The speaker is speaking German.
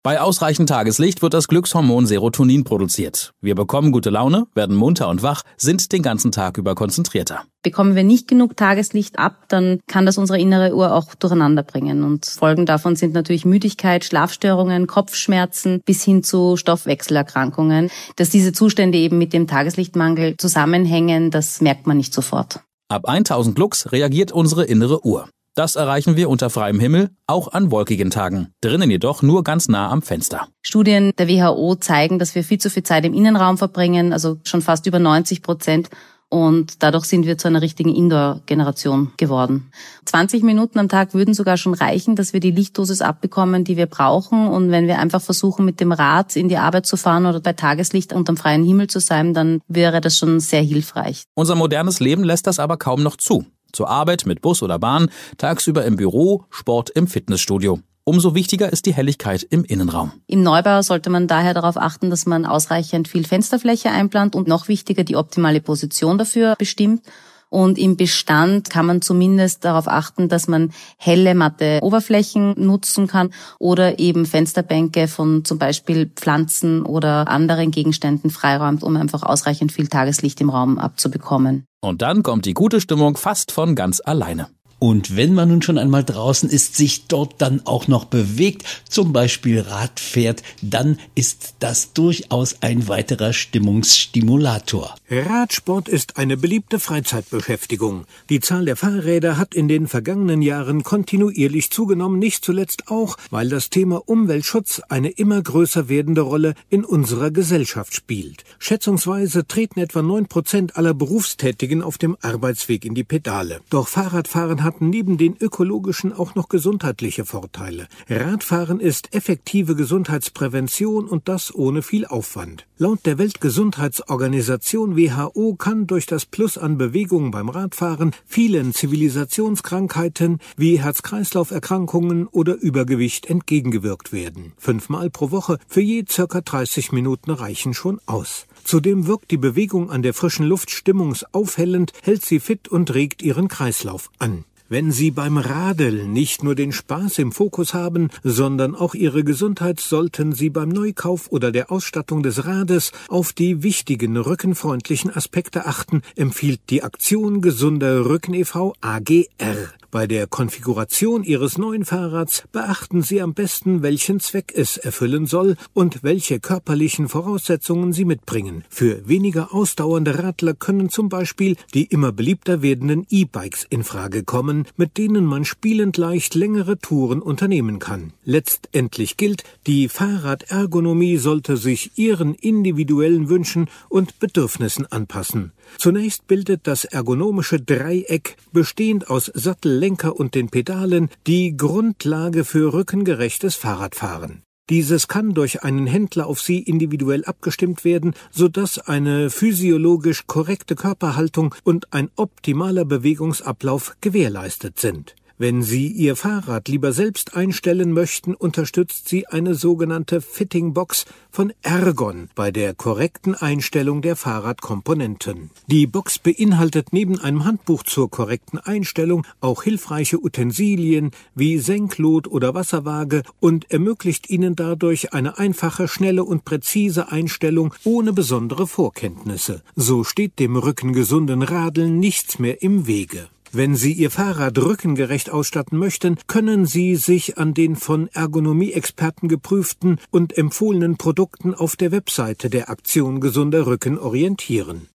Bei ausreichend Tageslicht wird das Glückshormon Serotonin produziert. Wir bekommen gute Laune, werden munter und wach, sind den ganzen Tag über konzentrierter. Bekommen wir nicht genug Tageslicht ab, dann kann das unsere innere Uhr auch durcheinander bringen. Und Folgen davon sind natürlich Müdigkeit, Schlafstörungen, Kopfschmerzen bis hin zu Stoffwechselerkrankungen. Dass diese Zustände eben mit dem Tageslichtmangel zusammenhängen, das merkt man nicht sofort. Ab 1000 Lux reagiert unsere innere Uhr. Das erreichen wir unter freiem Himmel, auch an wolkigen Tagen. Drinnen jedoch nur ganz nah am Fenster. Studien der WHO zeigen, dass wir viel zu viel Zeit im Innenraum verbringen, also schon fast über 90%. Und dadurch sind wir zu einer richtigen Indoor-Generation geworden. 20 Minuten am Tag würden sogar schon reichen, dass wir die Lichtdosis abbekommen, die wir brauchen. Und wenn wir einfach versuchen, mit dem Rad in die Arbeit zu fahren oder bei Tageslicht unterm freien Himmel zu sein, dann wäre das schon sehr hilfreich. Unser modernes Leben lässt das aber kaum noch zu. Zur Arbeit mit Bus oder Bahn, tagsüber im Büro, Sport im Fitnessstudio. Umso wichtiger ist die Helligkeit im Innenraum. Im Neubau sollte man daher darauf achten, dass man ausreichend viel Fensterfläche einplant und noch wichtiger die optimale Position dafür bestimmt. Und im Bestand kann man zumindest darauf achten, dass man helle, matte Oberflächen nutzen kann oder eben Fensterbänke von zum Beispiel Pflanzen oder anderen Gegenständen freiräumt, um einfach ausreichend viel Tageslicht im Raum abzubekommen. Und dann kommt die gute Stimmung fast von ganz alleine. Und wenn man nun schon einmal draußen ist, sich dort dann auch noch bewegt, zum Beispiel Rad fährt, dann ist das durchaus ein weiterer Stimmungsstimulator. Radsport ist eine beliebte Freizeitbeschäftigung. Die Zahl der Fahrräder hat in den vergangenen Jahren kontinuierlich zugenommen, nicht zuletzt auch, weil das Thema Umweltschutz eine immer größer werdende Rolle in unserer Gesellschaft spielt. Schätzungsweise treten etwa 9% aller Berufstätigen auf dem Arbeitsweg in die Pedale. Doch Fahrradfahren hat neben den ökologischen auch noch gesundheitliche Vorteile. Radfahren ist effektive Gesundheitsprävention und das ohne viel Aufwand. Laut der Weltgesundheitsorganisation WHO kann durch das Plus an Bewegung beim Radfahren vielen Zivilisationskrankheiten wie Herz-Kreislauf-Erkrankungen oder Übergewicht entgegengewirkt werden. 5-mal pro Woche für je ca. 30 Minuten reichen schon aus. Zudem wirkt die Bewegung an der frischen Luft stimmungsaufhellend, hält sie fit und regt ihren Kreislauf an. Wenn Sie beim Radeln nicht nur den Spaß im Fokus haben, sondern auch Ihre Gesundheit, sollten Sie beim Neukauf oder der Ausstattung des Rades auf die wichtigen rückenfreundlichen Aspekte achten, empfiehlt die Aktion Gesunder Rücken e.V. AGR. Bei der Konfiguration Ihres neuen Fahrrads beachten Sie am besten, welchen Zweck es erfüllen soll und welche körperlichen Voraussetzungen Sie mitbringen. Für weniger ausdauernde Radler können zum Beispiel die immer beliebter werdenden E-Bikes in Frage kommen, mit denen man spielend leicht längere Touren unternehmen kann. Letztendlich gilt, die Fahrradergonomie sollte sich Ihren individuellen Wünschen und Bedürfnissen anpassen. Zunächst bildet das ergonomische Dreieck, bestehend aus Sattel, Lenker und den Pedalen, die Grundlage für rückengerechtes Fahrradfahren. Dieses kann durch einen Händler auf Sie individuell abgestimmt werden, sodass eine physiologisch korrekte Körperhaltung und ein optimaler Bewegungsablauf gewährleistet sind. Wenn Sie Ihr Fahrrad lieber selbst einstellen möchten, unterstützt Sie eine sogenannte Fitting-Box von Ergon bei der korrekten Einstellung der Fahrradkomponenten. Die Box beinhaltet neben einem Handbuch zur korrekten Einstellung auch hilfreiche Utensilien wie Senklot oder Wasserwaage und ermöglicht Ihnen dadurch eine einfache, schnelle und präzise Einstellung ohne besondere Vorkenntnisse. So steht dem rückengesunden Radeln nichts mehr im Wege. Wenn Sie Ihr Fahrrad rückengerecht ausstatten möchten, können Sie sich an den von Ergonomie-Experten geprüften und empfohlenen Produkten auf der Webseite der Aktion Gesunder Rücken orientieren.